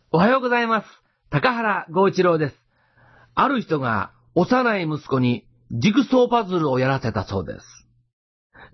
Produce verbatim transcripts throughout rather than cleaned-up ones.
おはようございます。高原剛一郎です。ある人が幼い息子にジグソーパズルをやらせたそうです。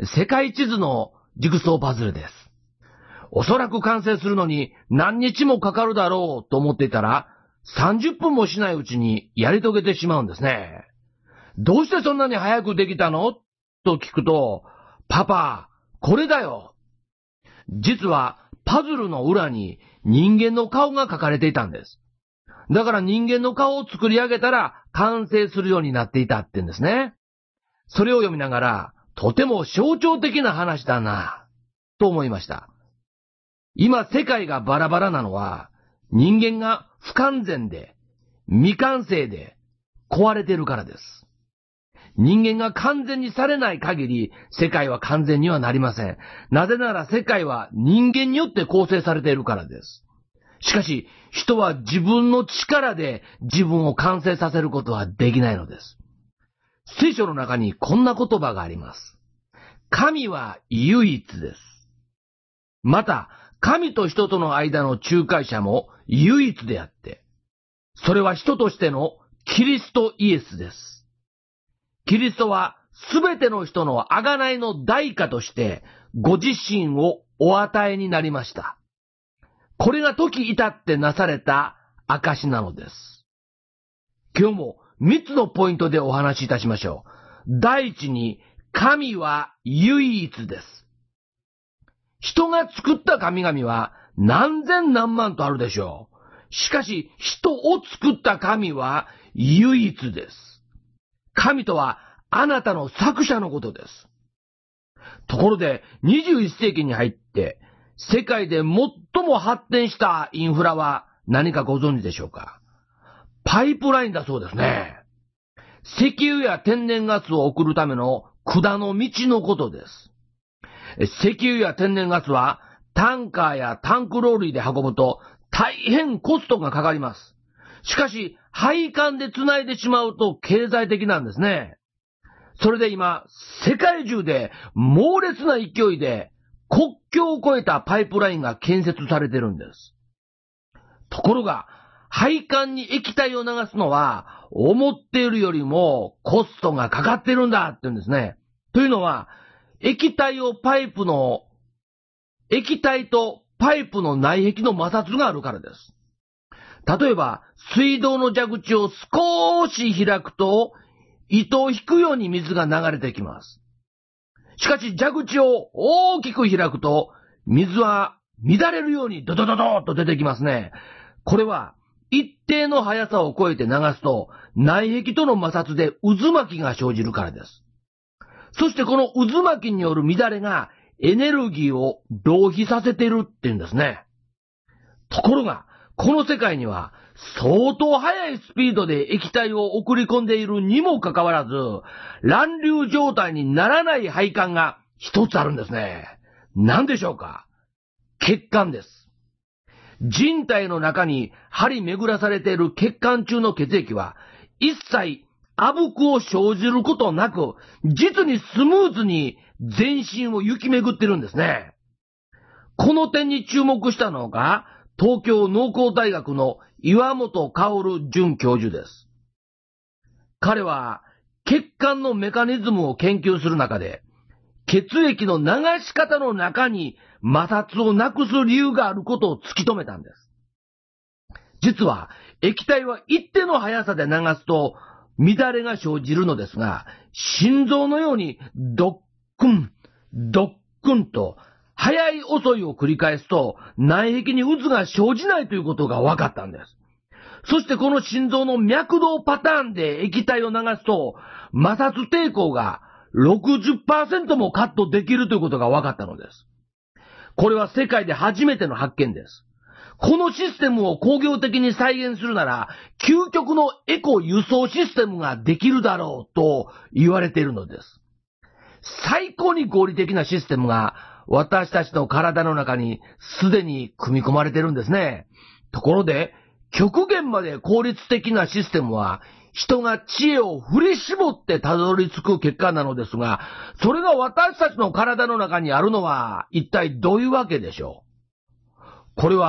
世界地図のジグソーパズルです。おそらく完成するのに何日もかかるだろうと思っていたら、さんじゅっぷんもしないうちにやり遂げてしまうんですね。どうしてそんなに早くできたのと聞くと、パパ、これだよ。実はパズルの裏に人間の顔が描かれていたんです。だから人間の顔を作り上げたら完成するようになっていたって言うんですね。それを読みながら、とても象徴的な話だな、と思いました。今世界がバラバラなのは、人間が不完全で、未完成で壊れているからです。人間が完全にされない限り、世界は完全にはなりません。なぜなら世界は人間によって構成されているからです。しかし、人は自分の力で自分を完成させることはできないのです。聖書の中にこんな言葉があります。神は唯一です。また、神と人との間の仲介者も唯一であって、それは人としてのキリストイエスです。キリストはすべての人の贖いの代価としてご自身をお与えになりました。これが時至ってなされた証なのです。今日もみっつのポイントでお話しいたしましょう。第一に、神は唯一です。人が作った神々は何千何万とあるでしょう。しかし人を作った神は唯一です。神とはあなたの作者のことです。ところでにじゅういっせいきに入って世界で最も発展したインフラは何かご存知でしょうか？パイプラインだそうですね。石油や天然ガスを送るための管の道のことです。石油や天然ガスはタンカーやタンクローリーで運ぶと大変コストがかかります。しかし、配管で繋いでしまうと経済的なんですね。それで今、世界中で猛烈な勢いで国境を越えたパイプラインが建設されてるんです。ところが、配管に液体を流すのは思っているよりもコストがかかってるんだって言うんですね。というのは、液体をパイプの、液体とパイプの内壁の摩擦があるからです。例えば、水道の蛇口を少し開くと、糸を引くように水が流れてきます。しかし、蛇口を大きく開くと、水は乱れるようにドドドドーッと出てきますね。これは、一定の速さを超えて流すと、内壁との摩擦で渦巻きが生じるからです。そしてこの渦巻きによる乱れが、エネルギーを浪費させているって言うんですね。ところが、この世界には相当速いスピードで液体を送り込んでいるにもかかわらず、乱流状態にならない配管が一つあるんですね。何でしょうか？血管です。人体の中に張り巡らされている血管中の血液は一切あぶくを生じることなく、実にスムーズに全身を行き巡っているんですね。この点に注目したのが、東京農工大学の岩本薫准教授です。彼は血管のメカニズムを研究する中で、血液の流し方の中に摩擦をなくす理由があることを突き止めたんです。実は液体は一定の速さで流すと乱れが生じるのですが、心臓のようにドックン、ドックンと早い遅いを繰り返すと内壁に渦が生じないということが分かったんです。そしてこの心臓の脈動パターンで液体を流すと摩擦抵抗が ろくじゅっパーセント もカットできるということが分かったのです。これは世界で初めての発見です。このシステムを工業的に再現するなら究極のエコ輸送システムができるだろうと言われているのです。最高に合理的なシステムが私たちの体の中にすでに組み込まれているんですね。ところで、極限まで効率的なシステムは、人が知恵を振り絞ってたどり着く結果なのですが、それが私たちの体の中にあるのは、一体どういうわけでしょう？これは、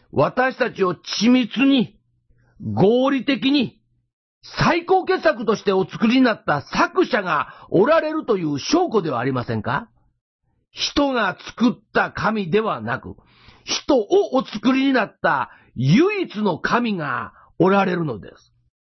私たちを緻密に、合理的に、最高傑作としてお作りになった作者がおられるという証拠ではありませんか？人が作った神ではなく、人をお作りになった唯一の神がおられるのです。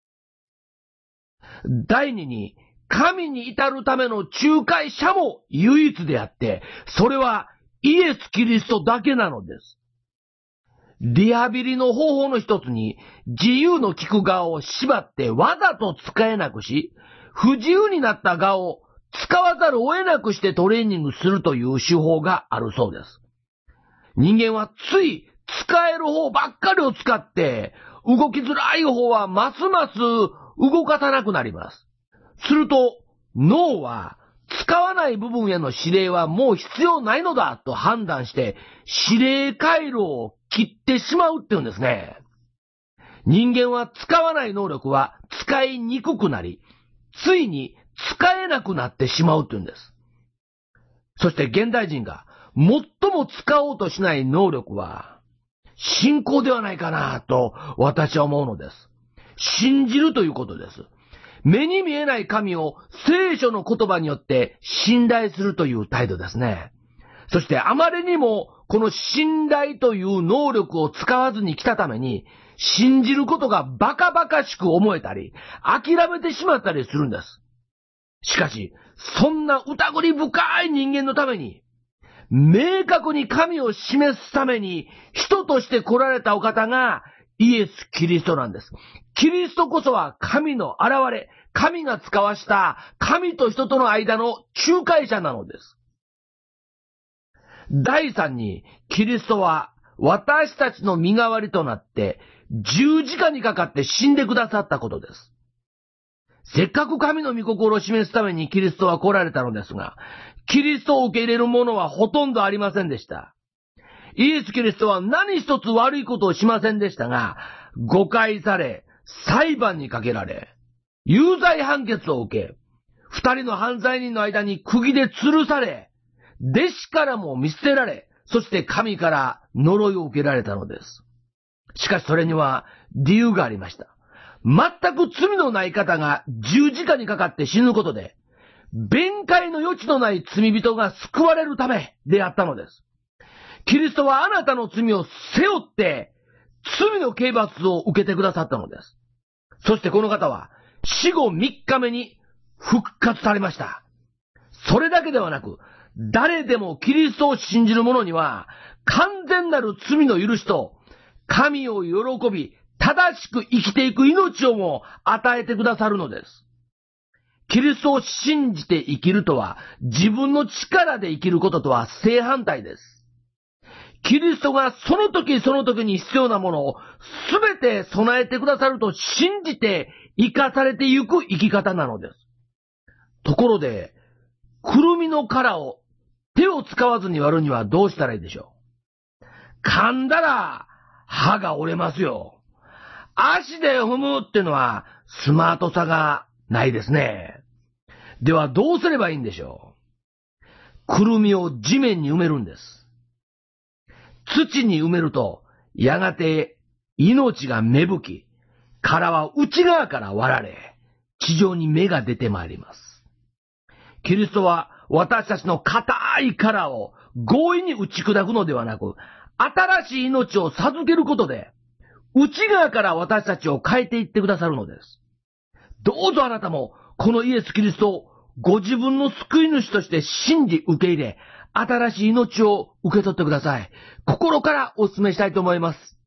第二に、神に至るための仲介者も唯一であって、それはイエス・キリストだけなのです。リハビリの方法の一つに、自由の利く側を縛ってわざと使えなくし、不自由になった側を使わざるを得なくしてトレーニングするという手法があるそうです。人間はつい使える方ばっかりを使って、動きづらい方はますます動かさなくなります。すると、脳は使わない部分への指令はもう必要ないのだと判断して、指令回路を切ってしまうっていうんですね。人間は使わない能力は使いにくくなり、ついに使えなくなってしまうっていうんです。そして現代人が最も使おうとしない能力は、信仰ではないかなと私は思うのです。信じるということです。目に見えない神を聖書の言葉によって信頼するという態度ですね。そしてあまりにもこの信頼という能力を使わずに来たために、信じることがバカバカしく思えたり、諦めてしまったりするんです。しかし、そんな疑り深い人間のために、明確に神を示すために人として来られたお方がイエス・キリストなんです。キリストこそは神の現れ、神が使わした神と人との間の仲介者なのです。第三に、キリストは私たちの身代わりとなって十字架にかかって死んでくださったことです。せっかく神の御心を示すためにキリストは来られたのですが、キリストを受け入れる者はほとんどありませんでした。イエス・キリストは何一つ悪いことをしませんでしたが、誤解され、裁判にかけられ、有罪判決を受け、二人の犯罪人の間に釘で吊るされ、弟子からも見捨てられ、そして神から呪いを受けられたのです。しかしそれには理由がありました。全く罪のない方が十字架にかかって死ぬことで、弁解の余地のない罪人が救われるためであったのです。キリストはあなたの罪を背負って、罪の刑罰を受けてくださったのです。そしてこの方は死後みっかめに復活されました。それだけではなく、誰でもキリストを信じる者には、完全なる罪の許しと、神を喜び、正しく生きていく命をも与えてくださるのです。キリストを信じて生きるとは、自分の力で生きることとは正反対です。キリストがその時その時に必要なものをすべて備えてくださると信じて生かされてゆく生き方なのです。ところで、くるみの殻を手を使わずに割るにはどうしたらいいでしょう？噛んだら歯が折れますよ。足で踏むってのはスマートさがないですね。ではどうすればいいんでしょう？くるみを地面に埋めるんです。土に埋めると、やがて命が芽吹き、殻は内側から割られ、地上に芽が出てまいります。キリストは私たちの硬い殻を強引に打ち砕くのではなく、新しい命を授けることで、内側から私たちを変えていってくださるのです。どうぞあなたも、このイエス・キリストをご自分の救い主として信じ受け入れ、新しい命を受け取ってください。心からお勧めしたいと思います。